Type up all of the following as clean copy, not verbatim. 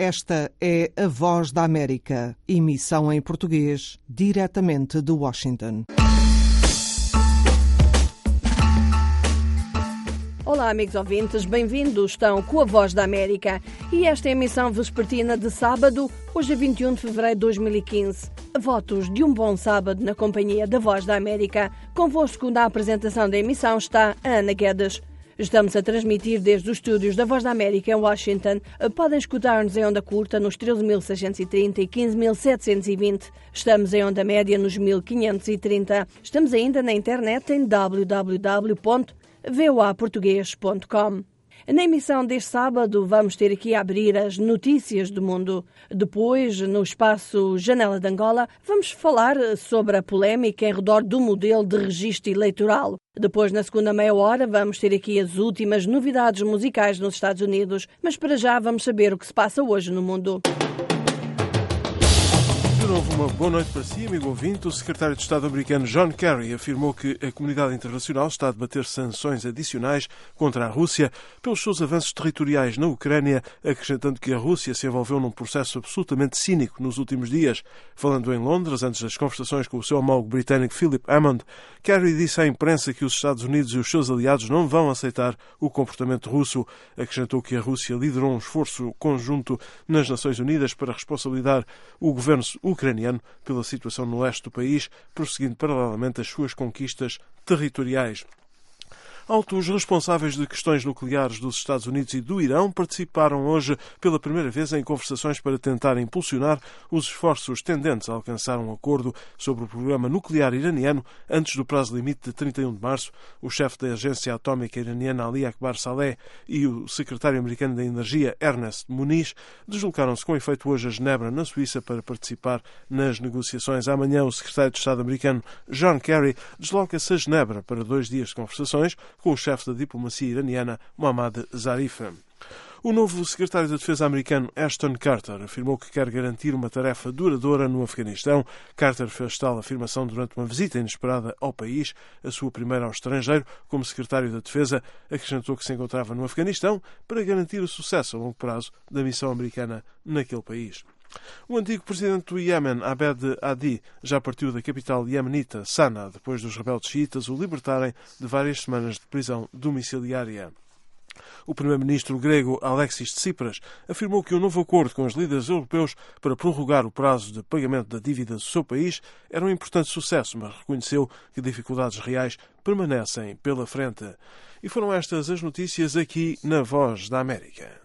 Esta é a Voz da América, emissão em português, diretamente de Washington. Olá, amigos ouvintes, bem-vindos. Estão com a Voz da América e esta é a emissão vespertina de sábado, hoje é 21 de fevereiro de 2015. Votos de um bom sábado na companhia da Voz da América. Convosco na apresentação da emissão está a Ana Guedes. Estamos a transmitir desde os estúdios da Voz da América em Washington. Podem escutar-nos em onda curta nos 13.630 e 15.720. Estamos em onda média nos 1.530. Estamos ainda na internet em www.voaportugues.com. Na emissão deste sábado vamos ter aqui a abrir as notícias do mundo. Depois, no espaço Janela de Angola, vamos falar sobre a polémica em redor do modelo de registro eleitoral. Depois, na segunda meia hora, vamos ter aqui as últimas novidades musicais nos Estados Unidos. Mas para já vamos saber o que se passa hoje no mundo. De novo, uma boa noite para si, amigo ouvinte. O secretário de Estado americano John Kerry afirmou que a comunidade internacional está a debater sanções adicionais contra a Rússia pelos seus avanços territoriais na Ucrânia, acrescentando que a Rússia se envolveu num processo absolutamente cínico nos últimos dias. Falando em Londres, antes das conversações com o seu homólogo britânico Philip Hammond, Kerry disse à imprensa que os Estados Unidos e os seus aliados não vão aceitar o comportamento russo. Acrescentou que a Rússia liderou um esforço conjunto nas Nações Unidas para responsabilizar o governo ucraniano pela situação no leste do país, prosseguindo paralelamente as suas conquistas territoriais. Altos responsáveis de questões nucleares dos Estados Unidos e do Irão participaram hoje pela primeira vez em conversações para tentar impulsionar os esforços tendentes a alcançar um acordo sobre o programa nuclear iraniano antes do prazo limite de 31 de março. O chefe da agência atómica iraniana Ali Akbar Saleh e o secretário americano da Energia Ernest Moniz deslocaram-se com efeito hoje a Genebra, na Suíça, para participar nas negociações. Amanhã, o secretário de Estado americano John Kerry desloca-se a Genebra para 2 dias de conversações com o chefe da diplomacia iraniana, Mohammad Zarif. O novo secretário da Defesa americano, Ashton Carter, afirmou que quer garantir uma tarefa duradoura no Afeganistão. Carter fez tal afirmação durante uma visita inesperada ao país, a sua primeira ao estrangeiro, como secretário da Defesa. Acrescentou que se encontrava no Afeganistão para garantir o sucesso a longo prazo da missão americana naquele país. O antigo presidente do Iémen, Abed Adi, já partiu da capital iemenita, Sanaa, depois dos rebeldes xiitas o libertarem de várias semanas de prisão domiciliária. O primeiro-ministro grego Alexis Tsipras afirmou que o novo acordo com os líderes europeus para prorrogar o prazo de pagamento da dívida do seu país era um importante sucesso, mas reconheceu que dificuldades reais permanecem pela frente. E foram estas as notícias aqui na Voz da América.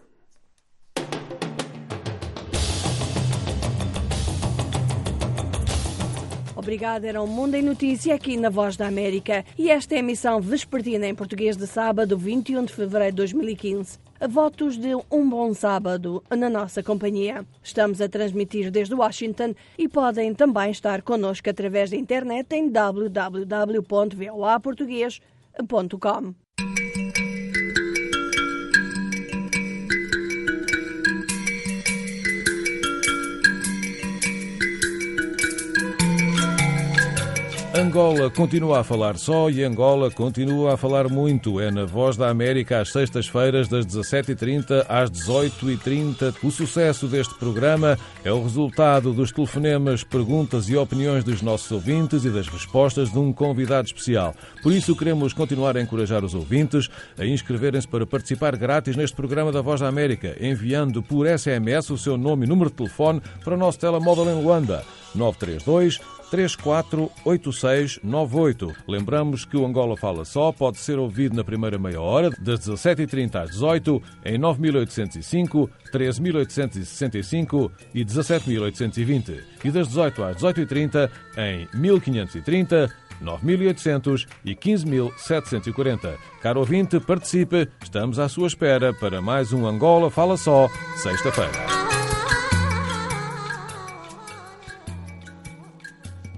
Obrigada, era o Mundo em Notícia aqui na Voz da América e esta é a emissão vespertina em português de sábado, 21 de fevereiro de 2015. Votos de um bom sábado na nossa companhia. Estamos a transmitir desde Washington e podem também estar connosco através da internet em www.voaportugues.com. Angola continua a falar só e Angola continua a falar muito. É na Voz da América às sextas-feiras das 17h30 às 18h30. O sucesso deste programa é o resultado dos telefonemas, perguntas e opiniões dos nossos ouvintes e das respostas de um convidado especial. Por isso queremos continuar a encorajar os ouvintes a inscreverem-se para participar grátis neste programa da Voz da América, enviando por SMS o seu nome e número de telefone para o nosso telemóvel em Luanda, 932-348698. Lembramos que o Angola Fala Só pode ser ouvido na primeira meia hora, das 17h30 às 18h, em 9805, 13865 e 17820, e das 18h às 18h30 em 1530, 9.800 e 15.740. Caro ouvinte, participe. Estamos à sua espera para mais um Angola Fala Só, sexta-feira.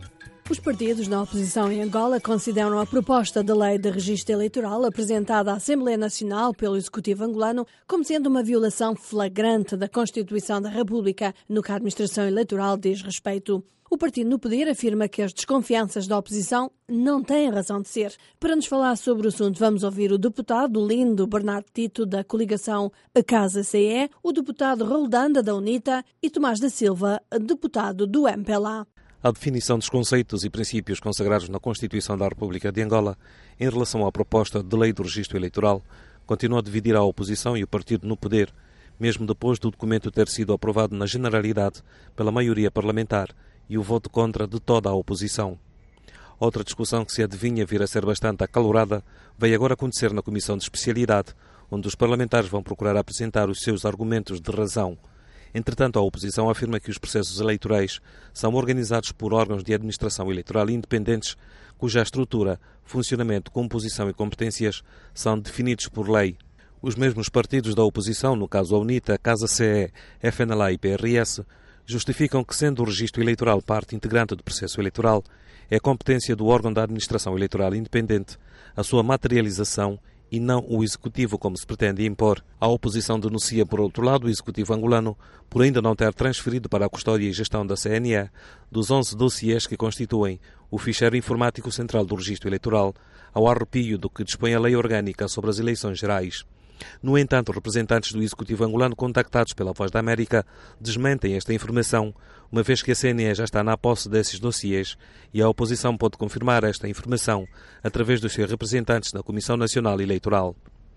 Os partidos na oposição em Angola consideram a proposta de lei de registro eleitoral apresentada à Assembleia Nacional pelo Executivo angolano como sendo uma violação flagrante da Constituição da República, no que a administração eleitoral diz respeito. O partido no poder afirma que as desconfianças da oposição não têm razão de ser. Para nos falar sobre o assunto, vamos ouvir o deputado Lindo Bernardo Tito, da coligação A Casa CE, o deputado Roldanda, da UNITA, e Tomás da Silva, deputado do MPLA. A definição dos conceitos e princípios consagrados na Constituição da República de Angola em relação à proposta de lei do registro eleitoral continua a dividir a oposição e o partido no poder, mesmo depois do documento ter sido aprovado na generalidade pela maioria parlamentar e o voto contra de toda a oposição. Outra discussão que se adivinha vir a ser bastante acalorada vai agora acontecer na Comissão de Especialidade, onde os parlamentares vão procurar apresentar os seus argumentos de razão. Entretanto, a oposição afirma que os processos eleitorais são organizados por órgãos de administração eleitoral independentes, cuja estrutura, funcionamento, composição e competências são definidos por lei. Os mesmos partidos da oposição, no caso a UNITA, a Casa CE, FNLA e PRS, justificam que, sendo o registro eleitoral parte integrante do processo eleitoral, é competência do órgão da administração eleitoral independente a sua materialização e não o Executivo, como se pretende impor. A oposição denuncia, por outro lado, o Executivo angolano por ainda não ter transferido para a custódia e gestão da CNE dos 11 dossiês que constituem o ficheiro informático central do registro eleitoral, ao arrepio do que dispõe a lei orgânica sobre as eleições gerais. No entanto, representantes do Executivo angolano contactados pela Voz da América desmentem esta informação, uma vez que a CNE já está na posse desses dossiês e a oposição pode confirmar esta informação através dos seus representantes na Comissão Nacional Eleitoral.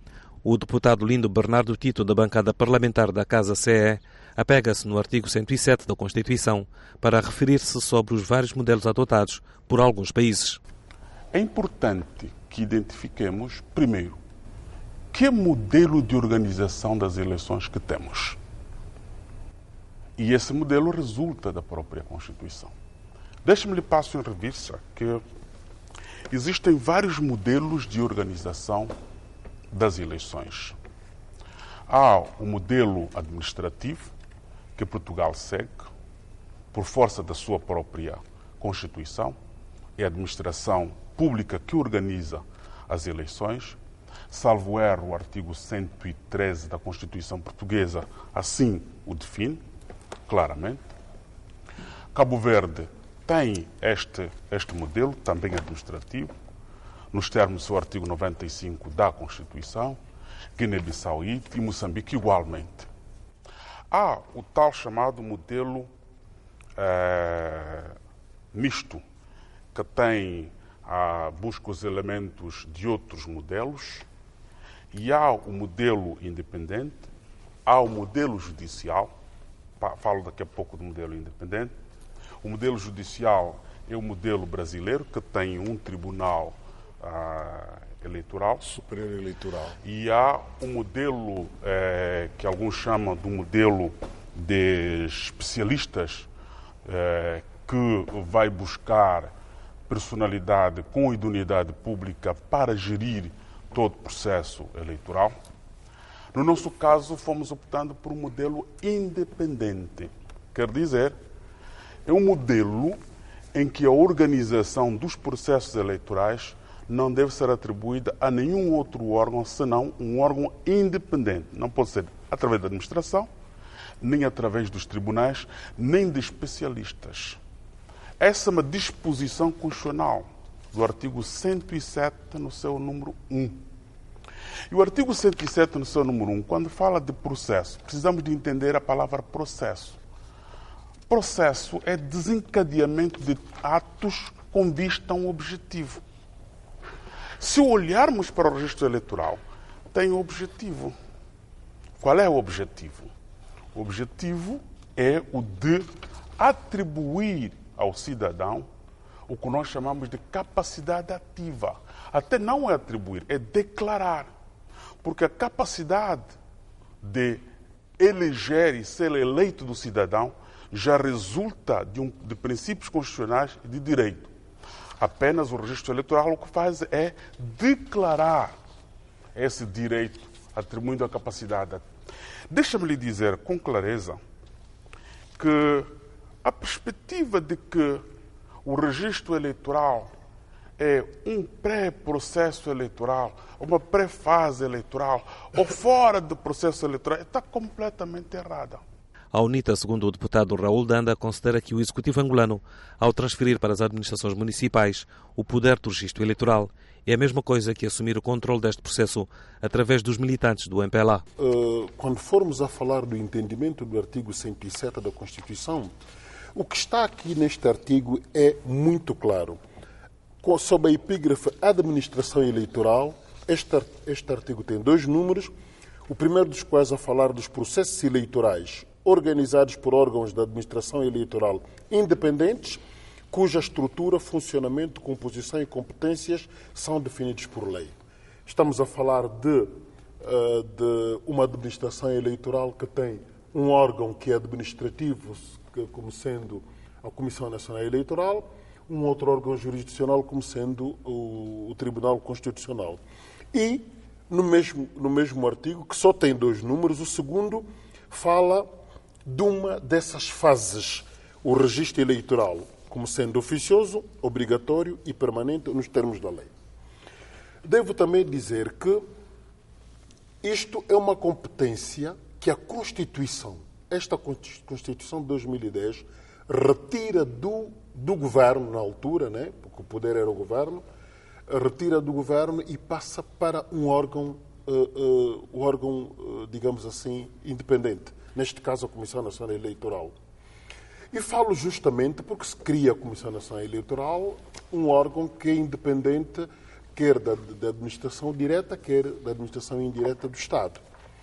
O deputado Lindo Bernardo Tito, da bancada parlamentar da Casa CE, apega-se no artigo 107 da Constituição para referir-se sobre os vários modelos adotados por alguns países. É importante que identifiquemos, primeiro, que modelo de organização das eleições que temos. E esse modelo resulta da própria Constituição. Deixe-me lhe passo em revista que existem vários modelos de organização das eleições. Há o modelo administrativo, que Portugal segue, por força da sua própria Constituição, é a administração pública que organiza as eleições. Salvo erro, o artigo 113 da Constituição Portuguesa assim o define, claramente. Cabo Verde tem este modelo, também administrativo, nos termos do artigo 95 da Constituição, Guiné-Bissau e Moçambique igualmente. Há o tal chamado modelo misto, que busca os elementos de outros modelos, e há o modelo independente, há o modelo judicial, falo daqui a pouco do modelo independente. O modelo judicial é o modelo brasileiro, que tem um tribunal eleitoral. Superior Eleitoral. E há o modelo que alguns chamam de modelo de especialistas, que vai buscar personalidade com idoneidade pública para gerir todo o processo eleitoral. No nosso caso, fomos optando por um modelo independente. Quer dizer, é um modelo em que a organização dos processos eleitorais não deve ser atribuída a nenhum outro órgão, senão um órgão independente. Não pode ser através da administração, nem através dos tribunais, nem de especialistas. Essa é uma disposição constitucional do artigo 107, no seu número 1. E o artigo 107, no seu número 1, quando fala de processo, precisamos de entender a palavra processo. Processo é desencadeamento de atos com vista a um objetivo. Se olharmos para o registro eleitoral, tem um objetivo. Qual é o objetivo? O objetivo é o de atribuir ao cidadão o que nós chamamos de capacidade ativa. Até não é atribuir, é declarar. Porque a capacidade de eleger e ser eleito do cidadão já resulta de princípios constitucionais e de direito. Apenas o registro eleitoral o que faz é declarar esse direito, atribuindo a capacidade. Deixa-me lhe dizer com clareza que a perspectiva de que o registro eleitoral é um pré-processo eleitoral, uma pré-fase eleitoral, ou fora do processo eleitoral, está completamente errada. A UNITA, segundo o deputado Raul Danda, considera que o Executivo angolano, ao transferir para as administrações municipais o poder do registro eleitoral, é a mesma coisa que assumir o controle deste processo através dos militantes do MPLA. Quando formos a falar do entendimento do artigo 107 da Constituição, o que está aqui neste artigo é muito claro. Sob a epígrafe administração eleitoral, este artigo tem 2 números, o primeiro dos quais a falar dos processos eleitorais organizados por órgãos da administração eleitoral independentes, cuja estrutura, funcionamento, composição e competências são definidos por lei. Estamos a falar de uma administração eleitoral que tem um órgão que é administrativo, como sendo a Comissão Nacional Eleitoral, um outro órgão jurisdicional como sendo o Tribunal Constitucional. E, no mesmo artigo, que só tem 2 números, o segundo fala de uma dessas fases, o registro eleitoral, como sendo oficioso, obrigatório e permanente nos termos da lei. Devo também dizer que isto é uma competência que a Constituição, esta Constituição de 2010, retira do governo na altura, né, porque o poder era o governo, retira do governo e passa para um órgão, digamos assim, independente. Neste caso, a Comissão Nacional Eleitoral. E falo justamente porque se cria a Comissão Nacional Eleitoral, um órgão que é independente, quer da administração direta, quer da administração indireta do Estado.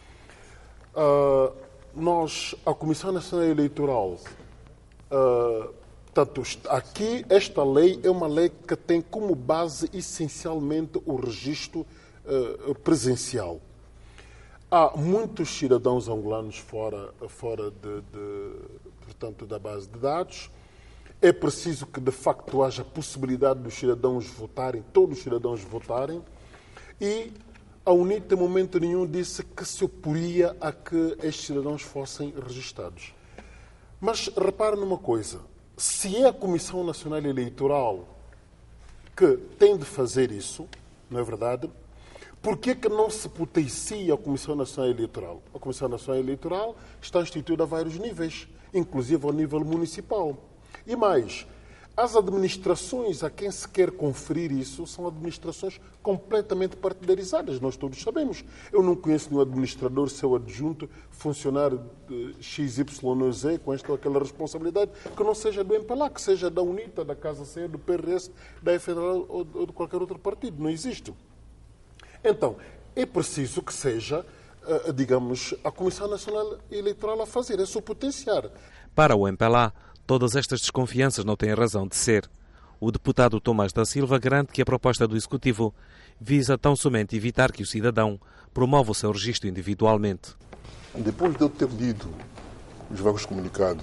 A Comissão Nacional Eleitoral, portanto, aqui esta lei é uma lei que tem como base essencialmente o registro presencial. Há muitos cidadãos angolanos fora portanto, da base de dados. É preciso que, de facto, haja possibilidade dos cidadãos votarem, todos os cidadãos votarem. E a UNITA, em momento nenhum, disse que se oporia a que estes cidadãos fossem registados. Mas repare numa coisa. Se é a Comissão Nacional Eleitoral que tem de fazer isso, não é verdade? Por que não se potencia a Comissão Nacional Eleitoral? A Comissão Nacional Eleitoral está instituída a vários níveis, inclusive ao nível municipal. E mais, as administrações a quem se quer conferir isso são administrações completamente partidarizadas, nós todos sabemos. Eu não conheço nenhum administrador, seu adjunto, funcionário de XYZ, com esta ou aquela responsabilidade, que não seja do MPLA, que seja da UNITA, da Casa C, do PRS, da FNL ou de qualquer outro partido. Não existe. Então, é preciso que seja, digamos, a Comissão Nacional Eleitoral a fazer, é só potenciar. Para o MPLA, todas estas desconfianças não têm razão de ser. O deputado Tomás da Silva garante que a proposta do Executivo visa tão somente evitar que o cidadão promova o seu registro individualmente. Depois de eu ter lido os vários comunicados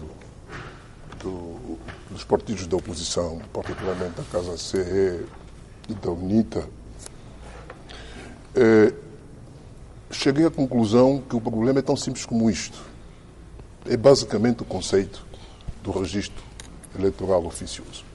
dos partidos da oposição, particularmente da Casa C e da UNITA, cheguei à conclusão que o problema é tão simples como isto. É basicamente o conceito do registro eleitoral oficioso.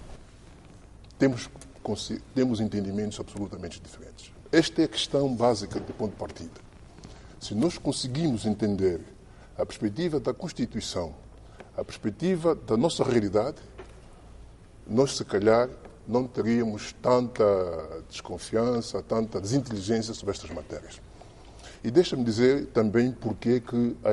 Temos entendimentos absolutamente diferentes. Esta é a questão básica do ponto de partida. Se nós conseguimos entender a perspectiva da Constituição, a perspectiva da nossa realidade, nós, se calhar, não teríamos tanta desconfiança, tanta desinteligência sobre estas matérias. E deixa-me dizer também porque que há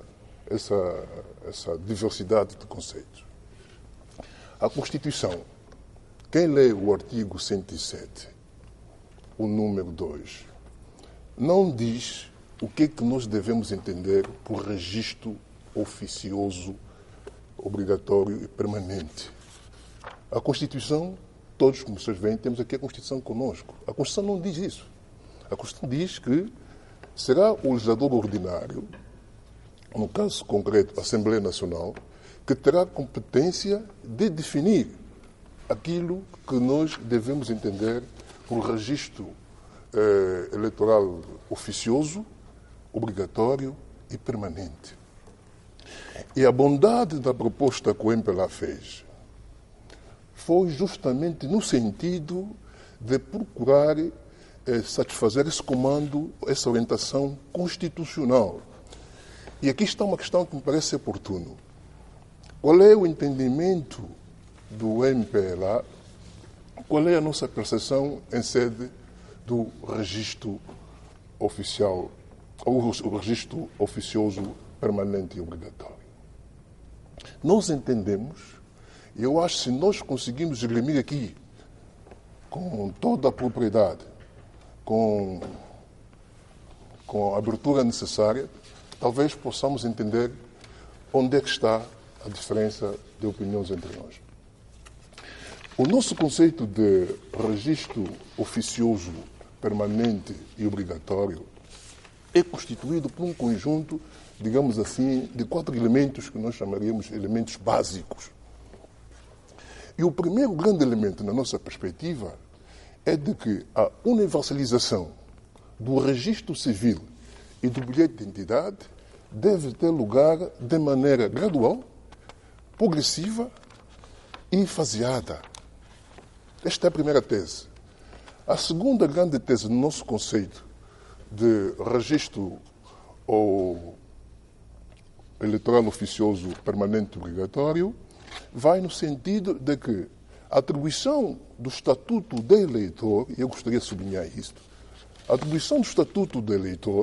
essa diversidade de conceitos. A Constituição, quem lê o artigo 107, o número 2, não diz o que é que nós devemos entender por registro oficioso, obrigatório e permanente. A Constituição, todos, como vocês veem, temos aqui a Constituição conosco. A Constituição não diz isso. A Constituição diz que será o legislador ordinário, no caso concreto, a Assembleia Nacional, que terá competência de definir aquilo que nós devemos entender por registro eleitoral oficioso, obrigatório e permanente. E a bondade da proposta que o MPLA fez foi justamente no sentido de procurar satisfazer esse comando, essa orientação constitucional. E aqui está uma questão que me parece oportuno. Qual é o entendimento do MPLA? Qual é a nossa percepção em sede do registro oficial, ou o registro oficioso permanente e obrigatório? Nós entendemos, e eu acho que se nós conseguimos esgrimir aqui, com toda a propriedade, com a abertura necessária, talvez possamos entender onde é que está a diferença de opiniões entre nós. O nosso conceito de registro oficioso permanente e obrigatório é constituído por um conjunto, digamos assim, de 4 elementos que nós chamaríamos elementos básicos. E o primeiro grande elemento, na nossa perspectiva, é de que a universalização do registro civil e do bilhete de identidade deve ter lugar de maneira gradual, progressiva e faseada. Esta é a primeira tese. A segunda grande tese no nosso conceito de registro ou eleitoral oficioso permanente obrigatório vai no sentido de que a atribuição do Estatuto de Eleitor, e eu gostaria de sublinhar isto, a atribuição do Estatuto de Eleitor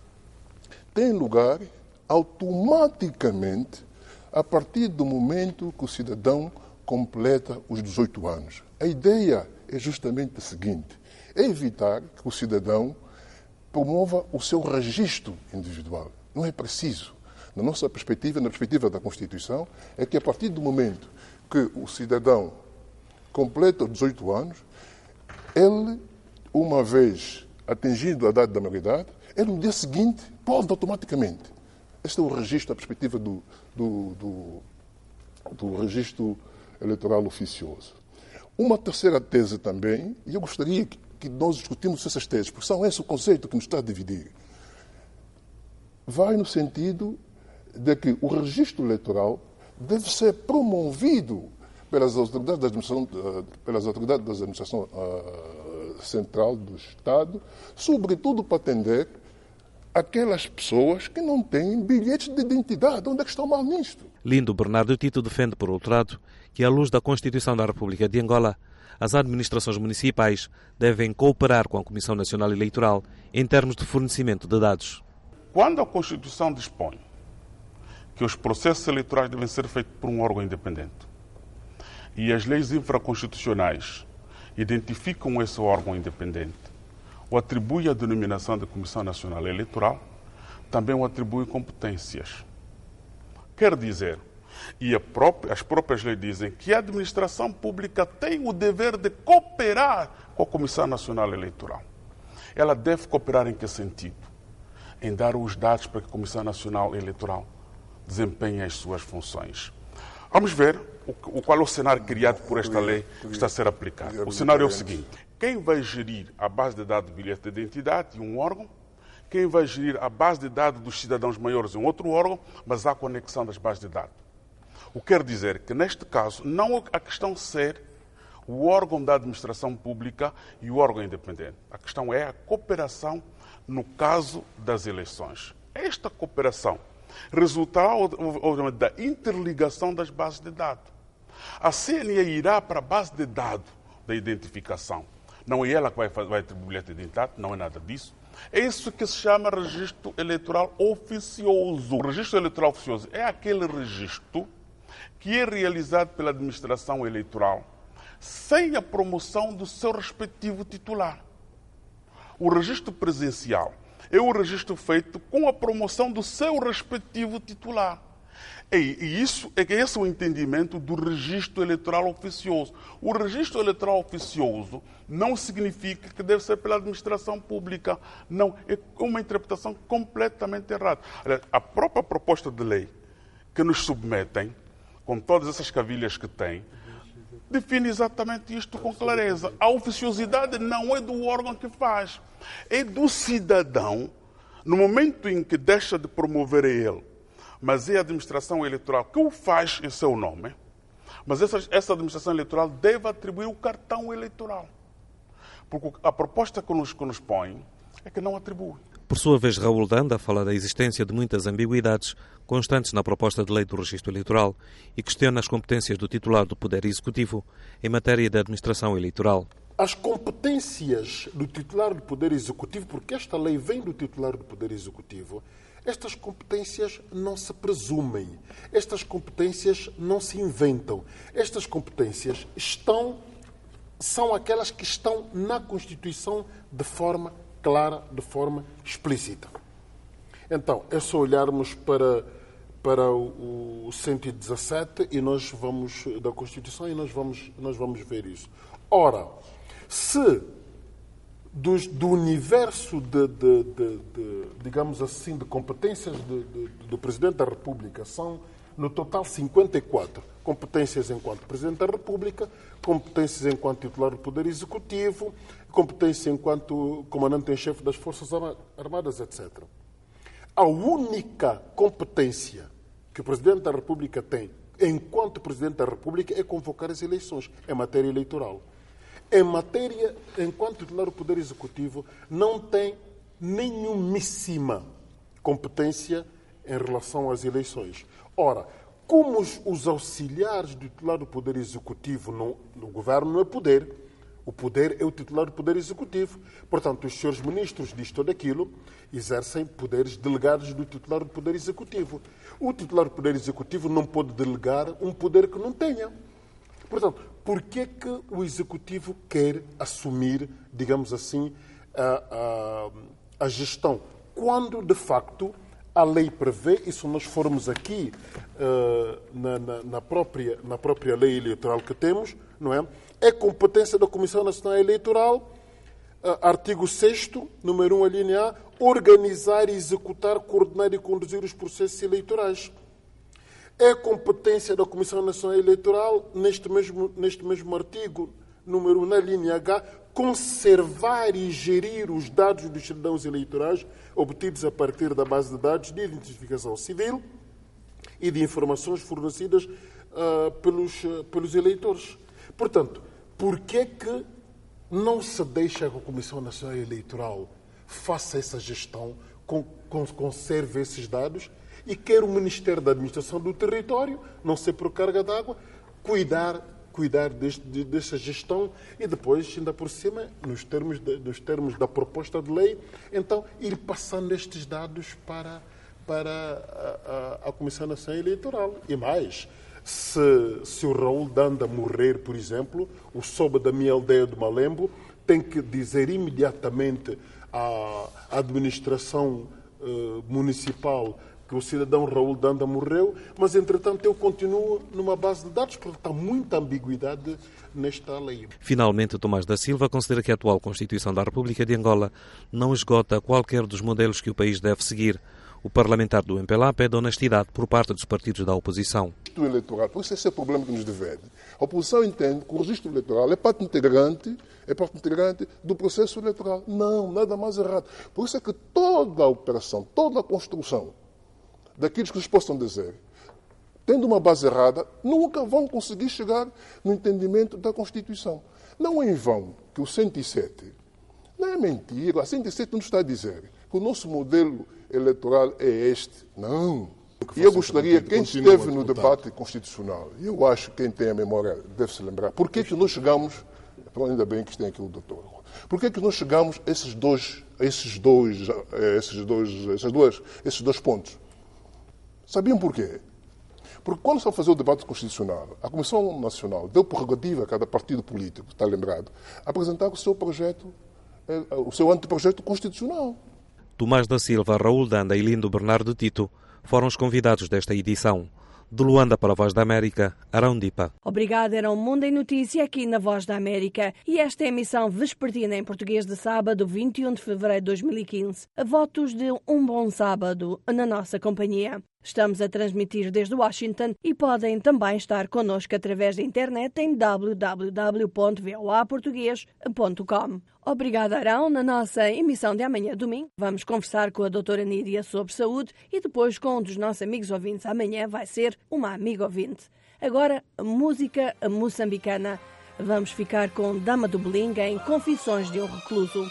tem lugar automaticamente a partir do momento que o cidadão completa os 18 anos. A ideia é justamente a seguinte: é evitar que o cidadão promova o seu registro individual. Não é preciso. Na nossa perspectiva, na perspectiva da Constituição, é que a partir do momento que o cidadão completa os 18 anos, ele, uma vez atingido a idade da maioridade, ele no dia seguinte pode automaticamente. Este é o registro, a perspectiva do registro eleitoral oficioso. Uma terceira tese também, e eu gostaria que nós discutimos essas teses, porque são esse o conceito que nos está a dividir, vai no sentido de que o registro eleitoral deve ser promovido pelas autoridades da administração central do Estado, sobretudo para atender aquelas pessoas que não têm bilhetes de identidade. Onde é que está o mal nisto? Lindo Bernardo Tito defende, por outro lado, que, à luz da Constituição da República de Angola, as administrações municipais devem cooperar com a Comissão Nacional Eleitoral em termos de fornecimento de dados. Quando a Constituição dispõe que os processos eleitorais devem ser feitos por um órgão independente e as leis infraconstitucionais identificam esse órgão independente, o atribui a denominação de Comissão Nacional Eleitoral, também o atribui competências. Quer dizer, e as próprias leis dizem que a administração pública tem o dever de cooperar com a Comissão Nacional Eleitoral. Ela deve cooperar em que sentido? Em dar os dados para que a Comissão Nacional Eleitoral desempenhe as suas funções. Vamos ver qual é o cenário criado por esta lei que está a ser aplicada. O cenário é o seguinte: quem vai gerir a base de dados do bilhete de identidade em um órgão, quem vai gerir a base de dados dos cidadãos maiores em outro órgão, mas há conexão das bases de dados. O que quer dizer que, neste caso, não a questão ser o órgão da administração pública e o órgão independente. A questão é a cooperação no caso das eleições. Esta cooperação resultará da interligação das bases de dados. A CNE irá para a base de dados da identificação. Não é ela que vai atribuir o bilhete de identidade, não é nada disso. É isso que se chama registro eleitoral oficioso. O registro eleitoral oficioso é aquele registro que é realizado pela administração eleitoral sem a promoção do seu respectivo titular. O registro presencial é o registro feito com a promoção do seu respectivo titular. E esse é o entendimento do registro eleitoral oficioso. O registro eleitoral oficioso não significa que deve ser pela administração pública. Não, é uma interpretação completamente errada. A própria proposta de lei que nos submetem, com todas essas cavilhas que tem, define exatamente isto com clareza. A oficiosidade não é do órgão que faz, é do cidadão, no momento em que deixa de promover a ele, mas é a administração eleitoral que o faz em seu nome. Mas essa administração eleitoral deve atribuir o cartão eleitoral. Porque a proposta que nos põe é que não atribui. Por sua vez, Raul Danda fala da existência de muitas ambiguidades constantes na proposta de lei do registro eleitoral e questiona as competências do titular do Poder Executivo em matéria de administração eleitoral. As competências do titular do Poder Executivo, porque esta lei vem do titular do Poder Executivo, estas competências não se presumem, estas competências não se inventam. Estas competências são aquelas que estão na Constituição de forma clara, de forma explícita. Então, é só olharmos para o 117 e nós vamos da Constituição e nós vamos ver isso. Ora, se do universo digamos assim, de competências do Presidente da República são, no total, 54 competências enquanto Presidente da República, competências enquanto titular do Poder Executivo, competência enquanto Comandante em Chefe das Forças Armadas, etc. A única competência que o Presidente da República tem enquanto Presidente da República é convocar as eleições, em matéria eleitoral. Em matéria, enquanto titular do Poder Executivo, não tem nenhumíssima competência em relação às eleições. Ora, como os auxiliares do titular do Poder Executivo no governo não é poder, o poder é o titular do Poder Executivo. Portanto, os senhores ministros disto ou daquilo exercem poderes delegados do titular do Poder Executivo. O titular do Poder Executivo não pode delegar um poder que não tenha. Portanto, por que o Executivo quer assumir, digamos assim, a gestão? Quando, de facto, a lei prevê, e se nós formos aqui na própria lei eleitoral que temos, não é? É competência da Comissão Nacional Eleitoral, artigo 6º, número 1, a linha A, organizar, executar, coordenar e conduzir os processos eleitorais. É competência da Comissão Nacional Eleitoral, neste mesmo artigo, número 1, na linha H, conservar e gerir os dados dos cidadãos eleitorais obtidos a partir da base de dados de identificação civil e de informações fornecidas pelos eleitores. Portanto, por que não se deixa que a Comissão Nacional Eleitoral faça essa gestão, conserve esses dados e quer o Ministério da Administração do Território, não ser por carga d'água, cuidar dessa gestão e depois, ainda por cima, nos termos da proposta de lei, então ir passando estes dados para a Comissão Nacional Eleitoral. E mais, se o Raul Danda morrer, por exemplo, o sobe da minha aldeia do Malembo tem que dizer imediatamente à administração municipal que o cidadão Raul Danda morreu, mas, entretanto, eu continuo numa base de dados, porque está muita ambiguidade nesta lei. Finalmente, Tomás da Silva considera que a atual Constituição da República de Angola não esgota qualquer dos modelos que o país deve seguir. O parlamentar do MPLA pede honestidade por parte dos partidos da oposição. O eleitoral, por isso esse é o problema que nos divide. A oposição entende que o registro eleitoral é parte integrante do processo eleitoral. Não, nada mais errado. Por isso é que toda a operação, toda a construção daqueles que nos possam dizer, tendo uma base errada, nunca vão conseguir chegar no entendimento da Constituição. Não é em vão que o 107, não é mentira, o 107 não está a dizer que o nosso modelo eleitoral é este. Não. E eu gostaria, quem esteve no debate constitucional, eu acho que quem tem a memória deve se lembrar, por que nós chegamos, ainda bem que tem aqui o doutor, por que nós chegamos a esses dois pontos? Sabiam porquê? Porque quando se vai fazer o debate constitucional, a Comissão Nacional deu prerrogativa a cada partido político, está lembrado, apresentar o seu projeto, o seu anteprojeto constitucional. Tomás da Silva, Raul Danda e Lindo Bernardo Tito foram os convidados desta edição. De Luanda para a Voz da América, Arão Dipa. Obrigada, era um Mundo em Notícia aqui na Voz da América. E esta é a emissão vespertina em português de sábado, 21 de fevereiro de 2015. A votos de um bom sábado na nossa companhia. Estamos a transmitir desde Washington e podem também estar connosco através da internet em www.voaportugues.com. Obrigada, Arão. Na nossa emissão de amanhã, domingo, vamos conversar com a doutora Nídia sobre saúde e depois com um dos nossos amigos ouvintes. Amanhã vai ser uma amiga ouvinte. Agora, música moçambicana. Vamos ficar com Dama do Beling em Confissões de um Recluso.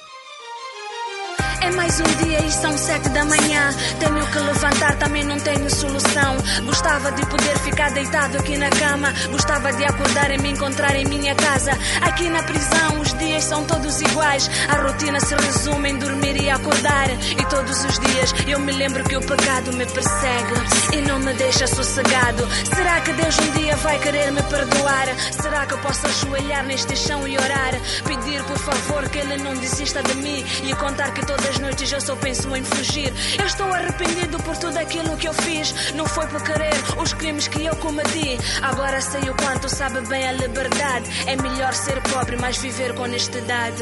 É mais um dia e são 7 da manhã. Tenho que levantar, também não tenho solução. Gostava de poder ficar deitado aqui na cama. Gostava de acordar e me encontrar em minha casa. Aqui na prisão os dias são todos iguais. A rotina se resume em dormir e acordar. E todos os dias eu me lembro que o pecado me persegue e não me deixa sossegado. Será que Deus um dia vai querer me perdoar? Será que eu posso ajoelhar neste chão e orar? Pedir por favor que Ele não desista de mim e contar que todas as noites eu só penso em fugir. Eu estou arrependido por tudo aquilo que eu fiz. Não foi por querer os crimes que eu cometi. Agora sei o quanto sabe bem a liberdade. É melhor ser pobre, mas viver com honestidade.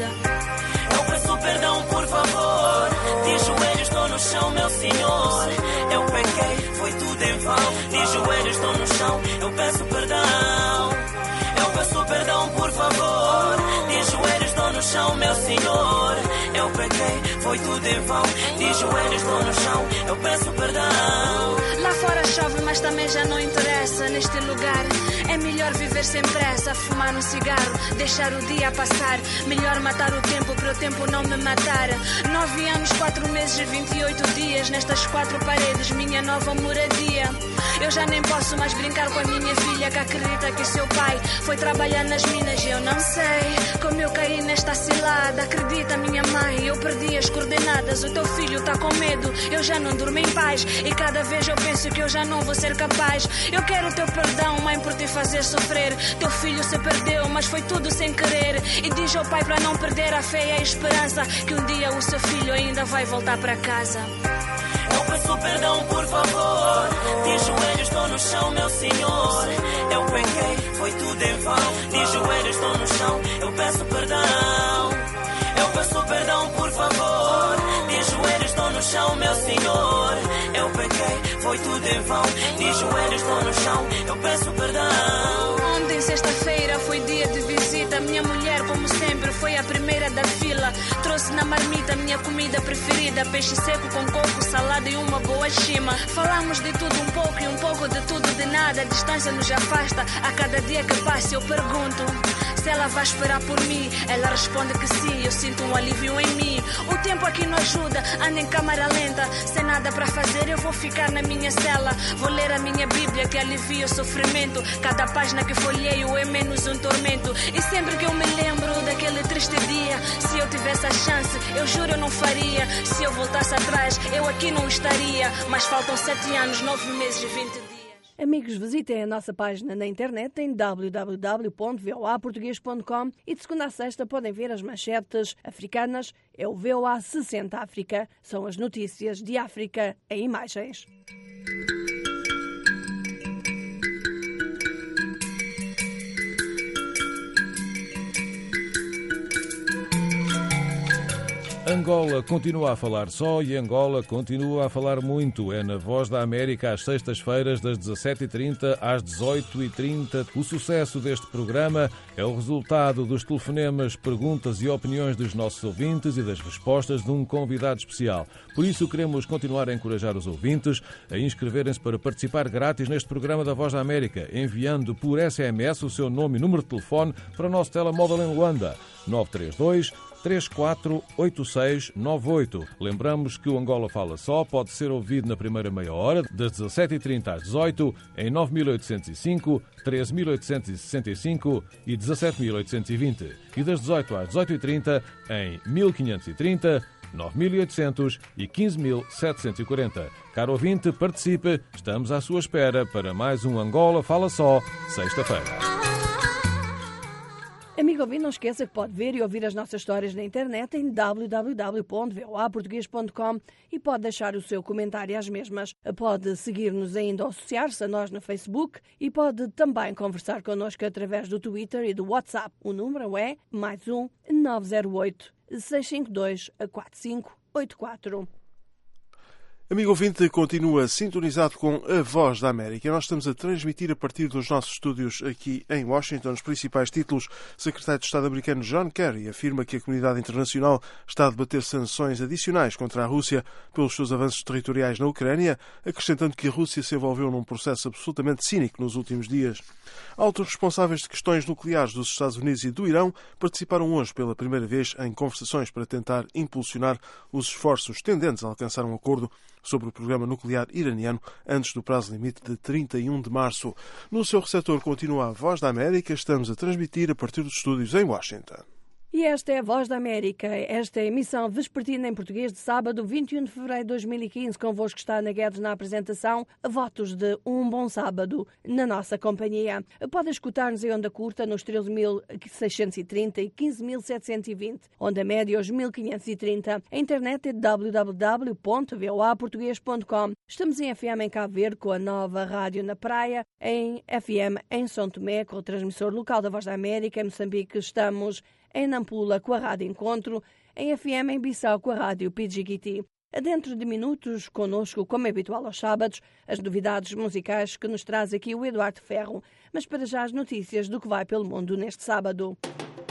Eu peço perdão, por favor. De joelhos estou no chão, meu Senhor. Eu pequei, foi tudo em vão. De joelhos estou no chão, eu peço perdão. Eu peço perdão, por favor. De joelhos estou no chão, meu Senhor. Eu pequei, foi tudo em vão. De joelhos estou no chão, eu peço perdão. Lá fora chove, mas também já não interessa. Neste lugar é melhor viver sem pressa. Fumar um cigarro, deixar o dia passar. Melhor matar o tempo para o tempo não me matar. 9 anos, 4 meses e 28 dias. Nestas 4 paredes, minha nova moradia. Eu já nem posso mais brincar com a minha filha, que acredita que seu pai foi trabalhar nas minas. Eu não sei como eu caí nesta cilada. Acredita, minha mãe, eu perdi as coordenadas. O teu filho tá com medo, eu já não durmo em paz. E cada vez eu penso que eu já não vou ser capaz. Eu quero o teu perdão, mãe, por te fazer sofrer. Teu filho se perdeu, mas foi tudo sem querer. E diz ao pai para não perder a fé e a esperança, que um dia o seu filho ainda vai voltar para casa. Eu peço perdão, por favor. De joelhos estou no chão, meu Senhor. Eu pequei, foi tudo em vão. De joelhos estou no chão, eu peço perdão. Eu peço perdão, por favor. De joelhos estou no chão, meu Senhor. Eu pequei, foi tudo em vão. De joelhos estou no chão, eu peço perdão. Ontem, sexta-feira, foi dia de visita. Minha mulher, como sempre, foi a primeira da fila. Trouxe na marmita minha comida preferida. Peixe seco com coco, salada e uma boa chima. Falamos de tudo um pouco e um pouco de tudo de nada. A distância nos afasta, a cada dia que passa eu pergunto se ela vai esperar por mim. Ela responde que sim, eu sinto um alívio em mim. O tempo aqui não ajuda, ando em câmara lenta. Sem nada para fazer eu vou ficar na minha cela. Vou ler a minha Bíblia que alivia o sofrimento. Cada página que folheio é menos um tormento. E sempre que eu me lembro daquele triste dia, se eu tivesse a chance, eu juro eu não faria. Se eu voltasse atrás, eu aqui não estaria. Mas faltam 7 anos, 9 meses e 20 dias. Amigos, visitem a nossa página na internet em www.voaportugues.com e de segunda a sexta podem ver as manchetes africanas. É o VOA 60 África. São as notícias de África em imagens. Angola continua a falar só e Angola continua a falar muito. É na Voz da América às sextas-feiras das 17h30 às 18h30. O sucesso deste programa é o resultado dos telefonemas, perguntas e opiniões dos nossos ouvintes e das respostas de um convidado especial. Por isso queremos continuar a encorajar os ouvintes a inscreverem-se para participar grátis neste programa da Voz da América, enviando por SMS o seu nome e número de telefone para o nosso telemóvel em Luanda, 932 348698. Lembramos que o Angola Fala Só pode ser ouvido na primeira meia hora, das 17h30 às 18h, em 9805, 13865 e 17820, e das 18h às 18h30 em 1530, 9.800 e 15.740. Caro ouvinte, participe. Estamos à sua espera para mais um Angola Fala Só, sexta-feira. Amigo ouvinte, não esqueça que pode ver e ouvir as nossas histórias na internet em www.voaportugues.com e pode deixar o seu comentário às mesmas. Pode seguir-nos ainda ou associar-se a nós no Facebook e pode também conversar connosco através do Twitter e do WhatsApp. O número é +1 908 652 4584. Amigo ouvinte, continua sintonizado com a Voz da América. Nós estamos a transmitir a partir dos nossos estúdios aqui em Washington os principais títulos. O secretário de Estado americano John Kerry afirma que a comunidade internacional está a debater sanções adicionais contra a Rússia pelos seus avanços territoriais na Ucrânia, acrescentando que a Rússia se envolveu num processo absolutamente cínico nos últimos dias. Altos responsáveis de questões nucleares dos Estados Unidos e do Irão participaram hoje pela primeira vez em conversações para tentar impulsionar os esforços tendentes a alcançar um acordo sobre o programa nuclear iraniano antes do prazo limite de 31 de março. No seu receptor continua a Voz da América. Estamos a transmitir a partir dos estúdios em Washington. E esta é a Voz da América. Esta é a emissão vespertina em português de sábado, 21 de fevereiro de 2015. Convosco está Ana Guedes na apresentação. Votos de um bom sábado na nossa companhia. Pode escutar-nos em onda curta nos 13.630 e 15.720. Onda média aos 1.530. A internet é www.voaportugues.com. Estamos em FM em Cabo Verde com a nova rádio na praia. Em FM em São Tomé com o transmissor local da Voz da América. Em Moçambique estamos em Nampula com a Rádio Encontro, em FM em Bissau com a Rádio Pidjikiti. Dentro de minutos, connosco, como é habitual aos sábados, as novidades musicais que nos traz aqui o Eduardo Ferro. Mas para já as notícias do que vai pelo mundo neste sábado.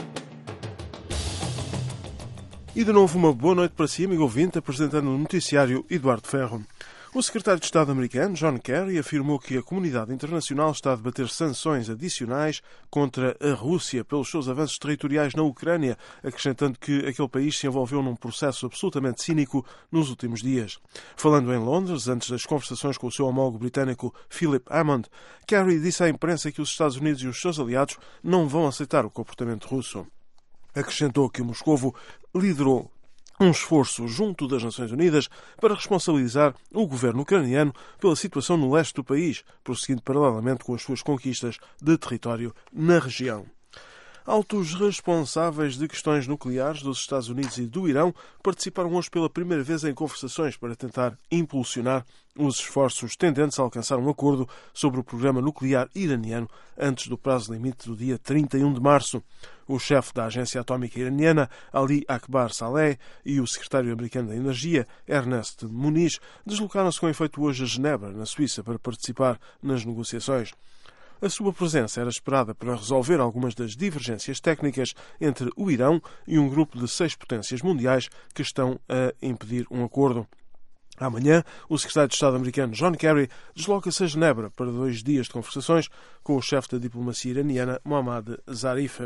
E de novo uma boa noite para si, amigo ouvinte, apresentando o noticiário Eduardo Ferro. O secretário de Estado americano, John Kerry, afirmou que a comunidade internacional está a debater sanções adicionais contra a Rússia pelos seus avanços territoriais na Ucrânia, acrescentando que aquele país se envolveu num processo absolutamente cínico nos últimos dias. Falando em Londres, antes das conversações com o seu homólogo britânico Philip Hammond, Kerry disse à imprensa que os Estados Unidos e os seus aliados não vão aceitar o comportamento russo. Acrescentou que Moscovo liderou um esforço junto das Nações Unidas para responsabilizar o governo ucraniano pela situação no leste do país, prosseguindo paralelamente com as suas conquistas de território na região. Altos responsáveis de questões nucleares dos Estados Unidos e do Irão participaram hoje pela primeira vez em conversações para tentar impulsionar os esforços tendentes a alcançar um acordo sobre o programa nuclear iraniano antes do prazo limite do dia 31 de março. O chefe da agência atómica iraniana, Ali Akbar Saleh, e o secretário americano da Energia, Ernest Moniz, deslocaram-se com efeito hoje a Genebra, na Suíça, para participar nas negociações. A sua presença era esperada para resolver algumas das divergências técnicas entre o Irão e um grupo de 6 potências mundiais que estão a impedir um acordo. Amanhã, o secretário de Estado americano John Kerry desloca-se a Genebra para 2 dias de conversações com o chefe da diplomacia iraniana, Mohammad Zarif.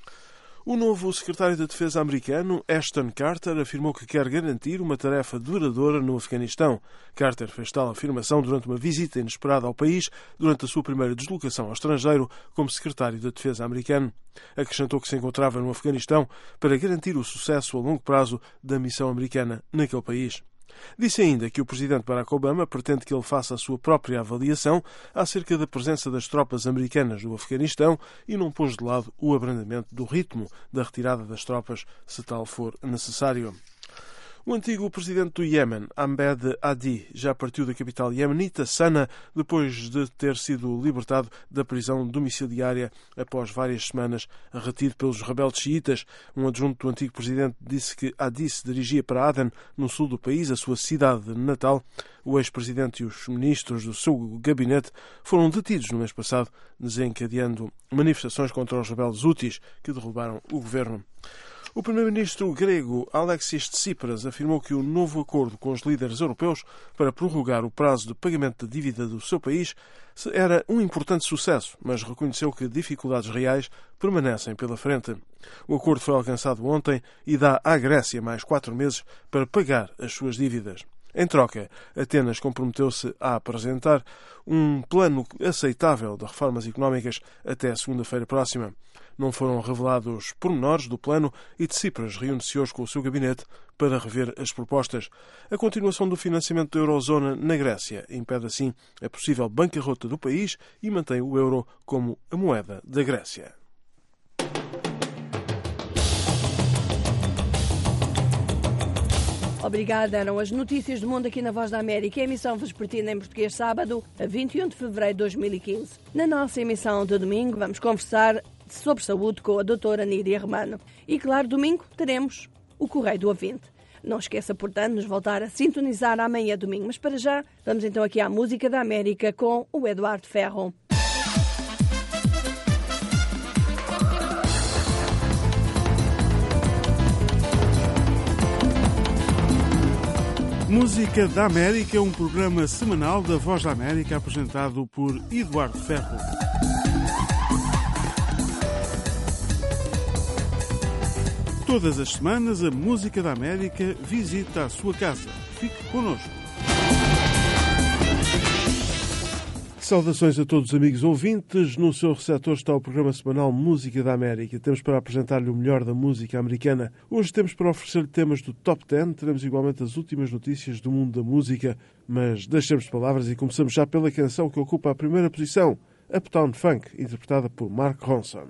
O novo secretário da Defesa americano, Ashton Carter, afirmou que quer garantir uma tarefa duradoura no Afeganistão. Carter fez tal afirmação durante uma visita inesperada ao país durante a sua primeira deslocação ao estrangeiro como secretário da Defesa americano. Acrescentou que se encontrava no Afeganistão para garantir o sucesso a longo prazo da missão americana naquele país. Disse ainda que o presidente Barack Obama pretende que ele faça a sua própria avaliação acerca da presença das tropas americanas no Afeganistão e não pôs de lado o abrandamento do ritmo da retirada das tropas, se tal for necessário. O antigo presidente do Iémen, Ahmed Adi, já partiu da capital iemenita, Sana, depois de ter sido libertado da prisão domiciliária após várias semanas retido pelos rebeldes xiitas. Um adjunto do antigo presidente disse que Adi se dirigia para Aden, no sul do país, a sua cidade natal. O ex-presidente e os ministros do seu gabinete foram detidos no mês passado, desencadeando manifestações contra os rebeldes houthis que derrubaram o governo. O primeiro-ministro grego Alexis Tsipras afirmou que o novo acordo com os líderes europeus para prorrogar o prazo de pagamento da dívida do seu país era um importante sucesso, mas reconheceu que dificuldades reais permanecem pela frente. O acordo foi alcançado ontem e dá à Grécia mais 4 meses para pagar as suas dívidas. Em troca, Atenas comprometeu-se a apresentar um plano aceitável de reformas económicas até segunda-feira próxima. Não foram revelados pormenores do plano e Tsipras reúne-se hoje com o seu gabinete para rever as propostas. A continuação do financiamento da eurozona na Grécia impede assim a possível bancarrota do país e mantém o euro como a moeda da Grécia. Obrigada, eram as notícias do mundo aqui na Voz da América, emissão vespertina em português sábado, a 21 de fevereiro de 2015. Na nossa emissão de domingo vamos conversar sobre saúde com a doutora Nídia Romano. E claro, domingo teremos o Correio do Ouvinte. Não esqueça, portanto, de nos voltar a sintonizar amanhã domingo. Mas para já, vamos então aqui à música da América com o Eduardo Ferro. Música da América, um programa semanal da Voz da América apresentado por Eduardo Ferro. Todas as semanas a Música da América visita a sua casa. Fique connosco. Saudações a todos os amigos ouvintes. No seu receptor está o programa semanal Música da América. Temos para apresentar-lhe o melhor da música americana. Hoje temos para oferecer-lhe temas do Top 10. Teremos igualmente as últimas notícias do mundo da música. Mas deixemos de palavras e começamos já pela canção que ocupa a primeira posição, Uptown Funk, interpretada por Mark Ronson.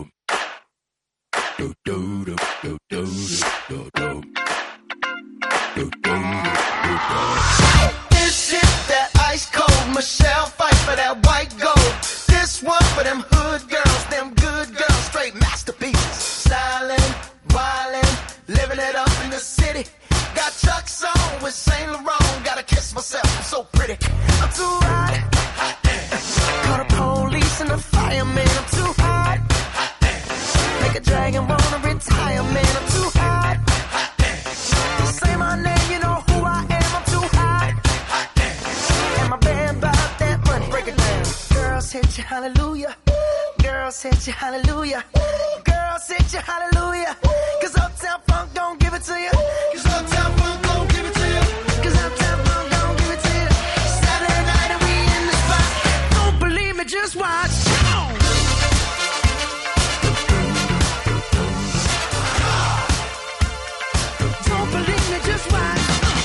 This shit that ice cold Michelle fight for that white gold. This one for them hood girls, them good girls, straight masterpieces. Stylin', wildin', living it up in the city. Got Chuck's on with Saint Laurent. Gotta kiss myself, I'm so pretty. I'm too hot. Call the police and the fireman. I'm too hot. Make a dragon wanna retire, man. I'm too hot. Say my name, you know who I am. I'm too hot. And my band bought that money. Break it down. Girls hit you, hallelujah. Girls hit you, hallelujah. Girls hit you, hallelujah. Cause Uptown Funk don't give it to you. Cause Uptown Funk don't give it to you. Cause Uptown Funk don't give it to you. Saturday night and we in the spot. Don't believe me, just watch. Don't believe me, just watch.